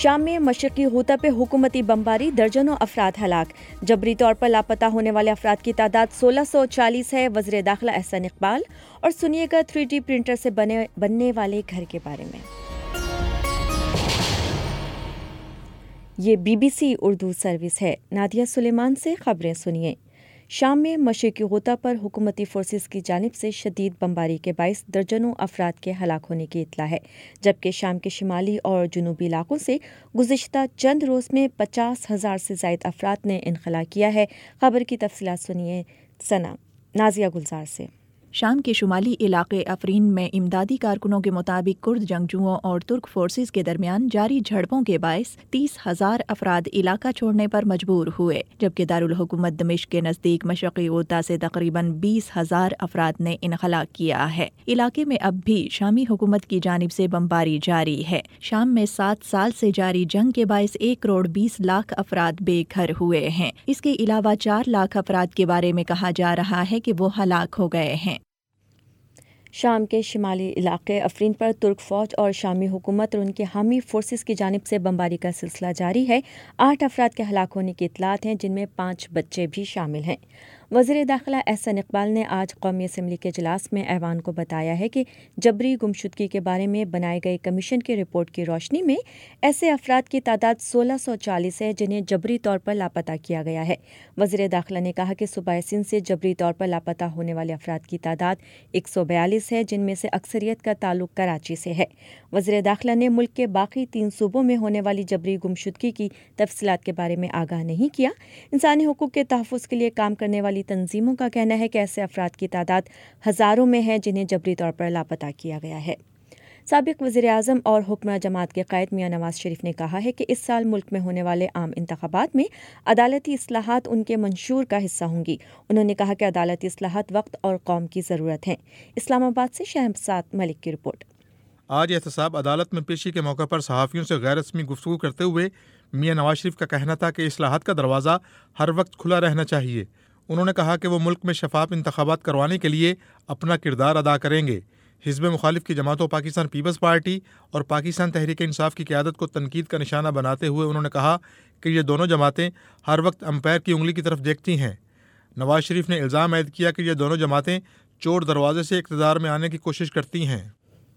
شام میں مشرقی غوطہ پہ حکومتی بمباری، درجنوں افراد ہلاک، جبری طور پر لاپتہ ہونے والے افراد کی تعداد 1640 ہے۔ وزیر داخلہ احسن اقبال، اور سنیے گا 3D پرنٹر سے بننے والے گھر کے بارے میں۔ یہ BBC اردو سروس ہے۔ نادیہ سلیمان سے خبریں سنیے۔ شام میں مشرقی غوطہ پر حکومتی فورسز کی جانب سے شدید بمباری کے باعث درجنوں افراد کے ہلاک ہونے کی اطلاع ہے، جبکہ شام کے شمالی اور جنوبی علاقوں سے گزشتہ چند روز میں 50,000 سے زائد افراد نے انخلا کیا ہے۔ خبر کی تفصیلات سنیے نازیہ گلزار سے۔ شام کے شمالی علاقے افرین میں امدادی کارکنوں کے مطابق کرد جنگجوؤں اور ترک فورسز کے درمیان جاری جھڑپوں کے باعث 30,000 افراد علاقہ چھوڑنے پر مجبور ہوئے، جبکہ دارالحکومت دمشق کے نزدیک مشرقی غوطہ سے تقریباً 20,000 افراد نے انخلا کیا ہے۔ علاقے میں اب بھی شامی حکومت کی جانب سے بمباری جاری ہے۔ شام میں 7 سال سے جاری جنگ کے باعث 1,20,00,000 افراد بے گھر ہوئے ہیں۔ اس کے علاوہ 4 لاکھ افراد کے بارے میں کہا جا رہا ہے کہ وہ ہلاک ہو گئے ہیں۔ شام کے شمالی علاقے افرین پر ترک فوج اور شامی حکومت اور ان کے حامی فورسز کی جانب سے بمباری کا سلسلہ جاری ہے۔ 8 افراد کے ہلاک ہونے کی اطلاعات ہیں، جن میں 5 بچے بھی شامل ہیں۔ وزیر داخلہ احسن اقبال نے آج قومی اسمبلی کے اجلاس میں ایوان کو بتایا ہے کہ جبری گمشدگی کے بارے میں بنائے گئے کمیشن کی رپورٹ کی روشنی میں ایسے افراد کی تعداد 1640 ہے جنہیں جبری طور پر لاپتہ کیا گیا ہے۔ وزیر داخلہ نے کہا کہ صوبہ سندھ سے جبری طور پر لاپتہ ہونے والے افراد کی تعداد 142 ہے، جن میں سے اکثریت کا تعلق کراچی سے ہے۔ وزیر داخلہ نے ملک کے باقی 3 صوبوں میں ہونے والی جبری گمشدگی کی تفصیلات کے بارے میں آگاہ نہیں کیا۔ انسانی حقوق کے تحفظ کے لیے کام کرنے والی تنظیموں کا کہنا ہے کہ ایسے افراد کی تعداد ہزاروں میں ہے جنہیں جبری طور پر لاپتہ کیا گیا ہے۔ سابق وزیر اعظم اور حکمراں جماعت کے قائد میاں نواز شریف نے کہا ہے کہ اس سال ملک میں ہونے والے عام انتخابات میں عدالتی اصلاحات ان کے منشور کا حصہ ہوں گی۔ انہوں نے کہا کہ عدالتی اصلاحات وقت اور قوم کی ضرورت ہیں۔ اسلام آباد سے شہزاد ملک کی رپورٹ۔ آج احتساب عدالت میں پیشی کے موقع پر صحافیوں سے غیر رسمی گفتگو کرتے ہوئے میاں نواز شریف کا کہنا تھا کہ اصلاحات کا دروازہ ہر وقت کھلا رہنا چاہیے۔ انہوں نے کہا کہ وہ ملک میں شفاف انتخابات کروانے کے لیے اپنا کردار ادا کریں گے۔ حزب مخالف کی جماعتوں پاکستان پیپلز پارٹی اور پاکستان تحریک انصاف کی قیادت کو تنقید کا نشانہ بناتے ہوئے انہوں نے کہا کہ یہ دونوں جماعتیں ہر وقت امپائر کی انگلی کی طرف دیکھتی ہیں۔ نواز شریف نے الزام عائد کیا کہ یہ دونوں جماعتیں چور دروازے سے اقتدار میں آنے کی کوشش کرتی ہیں۔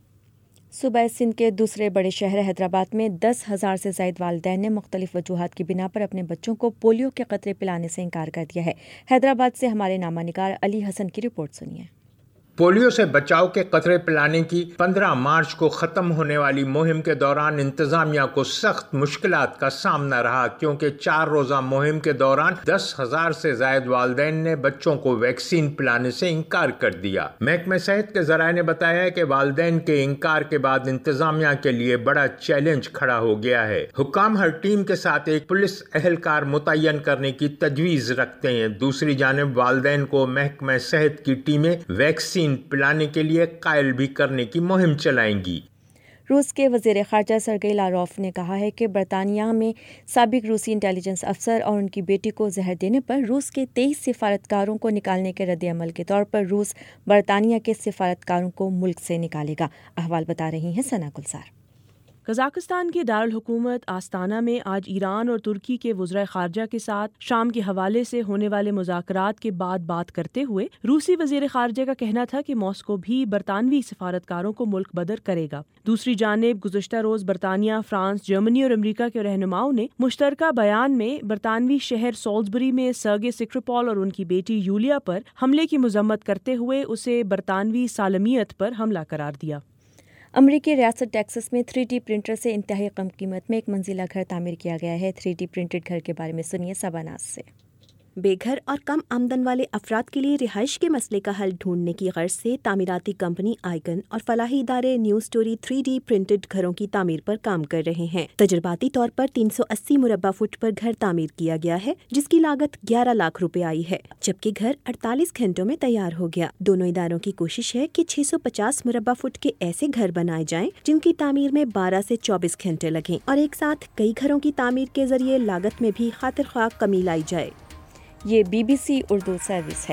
صوبہ سندھ کے دوسرے بڑے شہر حیدرآباد میں 10,000 سے زائد والدین نے مختلف وجوہات کی بنا پر اپنے بچوں کو پولیو کے قطرے پلانے سے انکار کر دیا ہے۔ حیدرآباد سے ہمارے نامہ نگار علی حسن کی رپورٹ سنیے۔ پولیو سے بچاؤ کے قطرے پلانے کی 15 مارچ کو ختم ہونے والی مہم کے دوران انتظامیہ کو سخت مشکلات کا سامنا رہا، کیونکہ 4 روزہ مہم کے دوران 10,000 سے زائد والدین نے بچوں کو ویکسین پلانے سے انکار کر دیا۔ محکمہ صحت کے ذرائع نے بتایا ہے کہ والدین کے انکار کے بعد انتظامیہ کے لیے بڑا چیلنج کھڑا ہو گیا ہے۔ حکام ہر ٹیم کے ساتھ ایک پولیس اہلکار متعین کرنے کی تجویز رکھتے ہیں۔ دوسری جانب والدین کو محکمہ صحت کی ٹیمیں ویکسین پلانے کے لیے قائل بھی کرنے کی مہم چلائیں گی۔ روس کے وزیر خارجہ سرگئی لاروف نے کہا ہے کہ برطانیہ میں سابق روسی انٹیلیجنس افسر اور ان کی بیٹی کو زہر دینے پر روس کے 23 سفارتکاروں کو نکالنے کے رد عمل کے طور پر روس برطانیہ کے سفارتکاروں کو ملک سے نکالے گا۔ احوال بتا رہی ہیں ثنا گلزار۔ قزاقستان کے دارالحکومت آستانہ میں آج ایران اور ترکی کے وزرائے خارجہ کے ساتھ شام کے حوالے سے ہونے والے مذاکرات کے بعد بات کرتے ہوئے روسی وزیر خارجہ کا کہنا تھا کہ ماسکو بھی برطانوی سفارتکاروں کو ملک بدر کرے گا۔ دوسری جانب گزشتہ روز برطانیہ، فرانس، جرمنی اور امریکہ کے رہنماؤں نے مشترکہ بیان میں برطانوی شہر سالزبری میں سرگے سکرپال اور ان کی بیٹی یولیا پر حملے کی مذمت کرتے ہوئے اسے برطانوی سالمیت پر حملہ قرار دیا۔ امریکی ریاست ٹیکساس میں 3D پرنٹر سے انتہائی کم قیمت میں ایک منزلہ گھر تعمیر کیا گیا ہے۔ 3D پرنٹڈ گھر کے بارے میں سنیے سباناز سے۔ بے گھر اور کم آمدن والے افراد کے لیے رہائش کے مسئلے کا حل ڈھونڈنے کی غرض سے تعمیراتی کمپنی آئیکن اور فلاحی ادارے نیو سٹوری 3D پرنٹڈ گھروں کی تعمیر پر کام کر رہے ہیں۔ تجرباتی طور پر 380 مربع فٹ پر گھر تعمیر کیا گیا ہے، جس کی لاگت 11 لاکھ روپے آئی ہے، جبکہ گھر 48 گھنٹوں میں تیار ہو گیا۔ دونوں اداروں کی کوشش ہے کہ 650 مربع فٹ کے ایسے گھر بنائے جائیں جن کی تعمیر میں 12 سے 24 گھنٹے لگیں اور ایک ساتھ کئی گھروں کی تعمیر کے ذریعے لاگت میں بھی خاطر خواہ کمی لائی جائے۔ یہ BBC اردو سروس ہے۔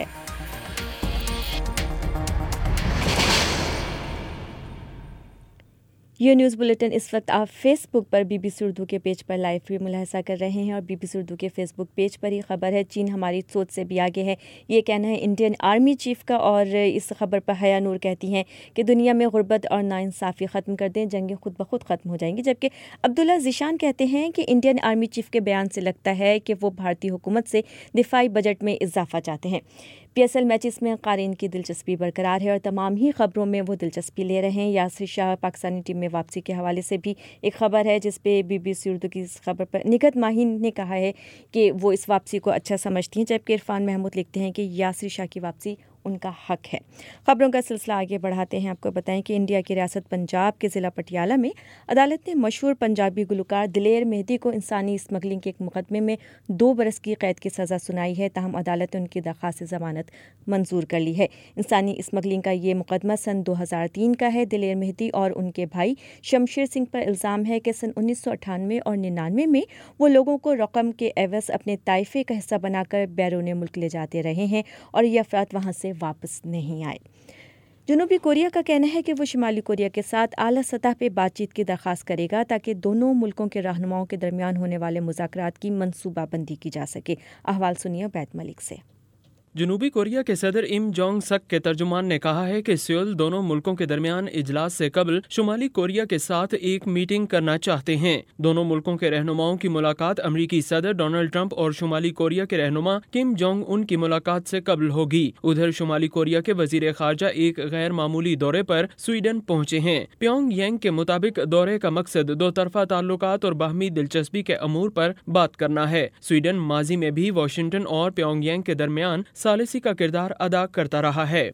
یہ نیوز بلیٹن اس وقت آپ فیس بک پر BBC اردو کے پیج پر لائیو بھی ملاحظہ کر رہے ہیں اور BBC اردو کے فیس بک پیج پر ہی خبر ہے چین ہماری سوچ سے بھی آگے ہے، یہ کہنا ہے انڈین آرمی چیف کا، اور اس خبر پر حیا نور کہتی ہیں کہ دنیا میں غربت اور ناانصافی ختم کر دیں، جنگیں خود بخود ختم ہو جائیں گی، جبکہ عبداللہ ذیشان کہتے ہیں کہ انڈین آرمی چیف کے بیان سے لگتا ہے کہ وہ بھارتی حکومت سے دفاعی بجٹ میں اضافہ چاہتے ہیں۔ PSL میچز میں قارئین کی دلچسپی برقرار ہے اور تمام ہی خبروں میں وہ دلچسپی لے رہے ہیں۔ یاسر شاہ پاکستانی ٹیم میں واپسی کے حوالے سے بھی ایک خبر ہے جس پہ BBC اردو کی اس خبر پر نگہت ماہین نے کہا ہے کہ وہ اس واپسی کو اچھا سمجھتی ہیں، جبکہ عرفان محمود لکھتے ہیں کہ یاسر شاہ کی واپسی ان کا حق ہے۔ خبروں کا سلسلہ آگے بڑھاتے ہیں، آپ کو بتائیں کہ انڈیا کی ریاست پنجاب کے ضلع پٹیالہ میں عدالت نے مشہور پنجابی گلوکار دلیر مہدی کو انسانی اسمگلنگ کے ایک مقدمے میں 2 برس کی قید کی سزا سنائی ہے، تاہم عدالت نے ان کی درخواست ضمانت منظور کر لی ہے۔ انسانی اسمگلنگ کا یہ مقدمہ سن 2003 کا ہے۔ دلیر مہدی اور ان کے بھائی شمشیر سنگھ پر الزام ہے کہ سن 1998 اور 99 میں وہ لوگوں کو رقم کے عوض اپنے طائفے کا حصہ بنا کر بیرون ملک لے جاتے رہے ہیں اور یہ افراد وہاں سے واپس نہیں آئے۔ جنوبی کوریا کا کہنا ہے کہ وہ شمالی کوریا کے ساتھ اعلیٰ سطح پہ بات چیت کی درخواست کرے گا تاکہ دونوں ملکوں کے رہنماؤں کے درمیان ہونے والے مذاکرات کی منصوبہ بندی کی جا سکے۔ احوال سنیے بیت ملک سے۔ جنوبی کوریا کے صدر ام جونگ سک کے ترجمان نے کہا ہے کہ سیول دونوں ملکوں کے درمیان اجلاس سے قبل شمالی کوریا کے ساتھ ایک میٹنگ کرنا چاہتے ہیں۔ دونوں ملکوں کے رہنماؤں کی ملاقات امریکی صدر ڈونلڈ ٹرمپ اور شمالی کوریا کے رہنما کم جونگ ان کی ملاقات سے قبل ہوگی۔ ادھر شمالی کوریا کے وزیر خارجہ ایک غیر معمولی دورے پر سویڈن پہنچے ہیں۔ پیونگ یانگ کے مطابق دورے کا مقصد 2 طرفہ تعلقات اور باہمی دلچسپی کے امور پر بات کرنا ہے۔ سویڈن ماضی میں بھی واشنگٹن اور پیونگ یانگ کے درمیان ثالثی کا کردار ادا کرتا رہا ہے۔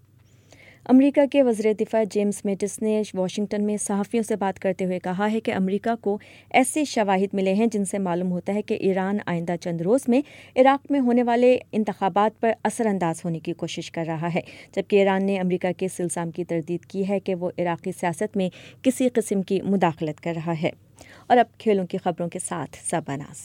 امریکہ کے وزیر دفاع جیمز میٹس نے واشنگٹن میں صحافیوں سے بات کرتے ہوئے کہا ہے کہ امریکہ کو ایسے شواہد ملے ہیں جن سے معلوم ہوتا ہے کہ ایران آئندہ چند روز میں عراق میں ہونے والے انتخابات پر اثر انداز ہونے کی کوشش کر رہا ہے، جبکہ ایران نے امریکہ کے اس الزام کی تردید کی ہے کہ وہ عراقی سیاست میں کسی قسم کی مداخلت کر رہا ہے۔ اور اب کھیلوں کی خبروں کے ساتھ سباناز۔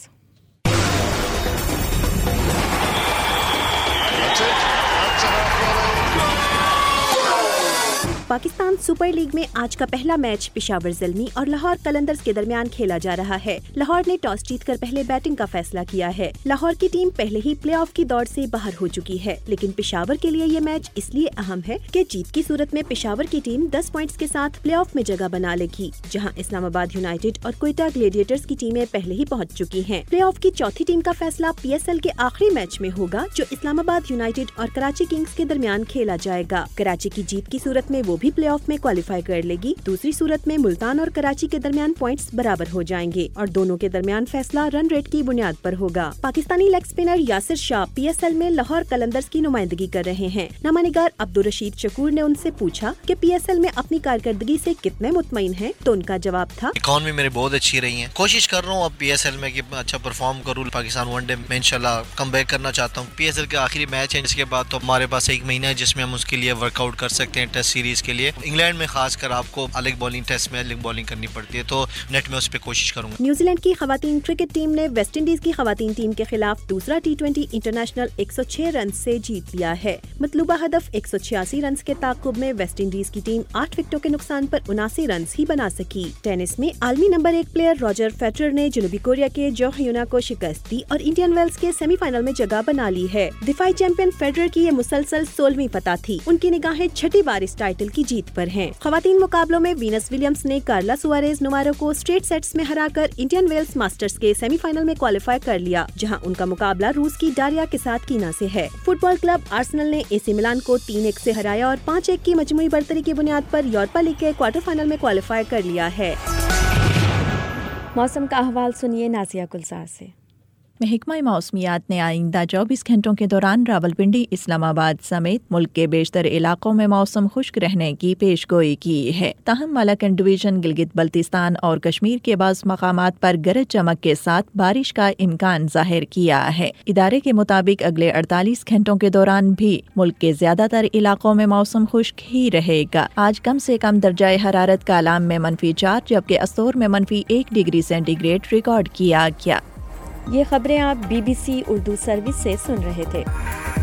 پاکستان سپر لیگ میں آج کا پہلا میچ پشاور زلمی اور لاہور قلندرز کے درمیان کھیلا جا رہا ہے۔ لاہور نے ٹاس جیت کر پہلے بیٹنگ کا فیصلہ کیا ہے۔ لاہور کی ٹیم پہلے ہی پلے آف کی دوڑ سے باہر ہو چکی ہے، لیکن پشاور کے لیے یہ میچ اس لیے اہم ہے کہ جیت کی صورت میں پشاور کی ٹیم 10 پوائنٹس کے ساتھ پلے آف میں جگہ بنا لے گی، جہاں اسلام آباد یونائیٹڈ اور کوئٹہ گلیڈیٹرز کی ٹیمیں پہلے ہی پہنچ چکی ہیں۔ پلے آف کی چوتھی ٹیم کا فیصلہ PSL کے آخری میچ میں ہوگا جو اسلام آباد یونائیٹڈ اور کراچی کنگز کے درمیان کھیلا جائے گا۔ کراچی کی جیت کی صورت میں وہ بھی پلے آف میں کوالیفائی کر لے گی، دوسری صورت میں ملتان اور کراچی کے درمیان پوائنٹس برابر ہو جائیں گے اور دونوں کے درمیان فیصلہ رن ریٹ کی بنیاد پر ہوگا۔ Pakistani league spinner Yasir Shah PSL میں لاہور قلندرز کی نمائندگی کر رہے ہیں۔ نامہ نگار عبدالرشید شکور نے ان سے پوچھا کہ PSL میں اپنی کارکردگی سے کتنے مطمئن ہیں، تو ان کا جواب تھا، اکانومی میرے بہت اچھی رہی ہیں، کوشش کر رہا ہوں اب PSL میں کہ اچھا پرفارم کروں، پاکستان ون ڈے میں انشاءاللہ کم بیک کرنا چاہتا ہوں۔ PSL کے آخری میچ ہے، اس کے بعد تو ہمارے پاس 1 مہینہ ہے جس میں ہم اس کے لیے ورک آؤٹ کر سکتے ہیں ٹیسٹ سیریز کے لیے۔ انگلینڈ میں خاص کر آپ کو الگ بالنگ ٹیسٹ میں الگ بالنگ کرنی پڑتی ہے، تو نیٹ میں اس پہ کوشش کروں گا۔ نیوزی لینڈ کی خواتین کرکٹ ٹیم نے ویسٹ انڈیز کی خواتین ٹیم کے خلاف دوسرا T20 انٹرنیشنل 106 رنز سے جیت لیا ہے۔ مطلوبہ ہدف 186 رنز کے تعاقب میں ویسٹ انڈیز کی ٹیم 8 وکٹوں کے نقصان پر 79 رنز ہی بنا سکی۔ ٹینس میں عالمی نمبر 1 پلیئر راجر فیڈرر نے جنوبی کوریا کے جو ہیونا کو شکست دی اور انڈین ویلز کے سیمی فائنل میں جگہ بنا لی ہے۔ دفاعی چیمپئن فیڈرر کی یہ مسلسل 16ویں فتح تھی، ان کی نگاہیں 6ٹھی بار اس ٹائٹل کی جیت پر ہیں۔ خواتین مقابلوں میں وینس ولیمز نے کارلا سوارز نوارو کو اسٹریٹ سیٹس میں ہرا کر انڈین ویلز ماسٹرز کے سیمی فائنل میں کوالیفائی کر لیا، جہاں ان کا مقابلہ روس کی ڈاریا کے ساتھ کینا سے ہے۔ فٹ بال کلب آرسنل نے AC میلان کو 3-1 سے ہرایا اور 5-1 کی مجموعی برتری کی بنیاد پر یورپا لیگ کے کوارٹر فائنل میں کوالیفائی کر لیا ہے۔ موسم کا احوال سنیے نازیہ گلزار سے۔ محکمہ موسمیات نے آئندہ 24 گھنٹوں کے دوران راولپنڈی، اسلام آباد سمیت ملک کے بیشتر علاقوں میں موسم خشک رہنے کی پیش گوئی کی ہے، تاہم مالاکنڈ ڈویژن، گلگت بلتستان اور کشمیر کے بعض مقامات پر گرج چمک کے ساتھ بارش کا امکان ظاہر کیا ہے۔ ادارے کے مطابق اگلے 48 گھنٹوں کے دوران بھی ملک کے زیادہ تر علاقوں میں موسم خشک ہی رہے گا۔ آج کم سے کم درجہ حرارت کالام میں -4 جبکہ استور میں -1 ڈگری سینٹی گریڈ ریکارڈ کیا گیا۔ یہ خبریں آپ BBC اردو سروس سے سن رہے تھے۔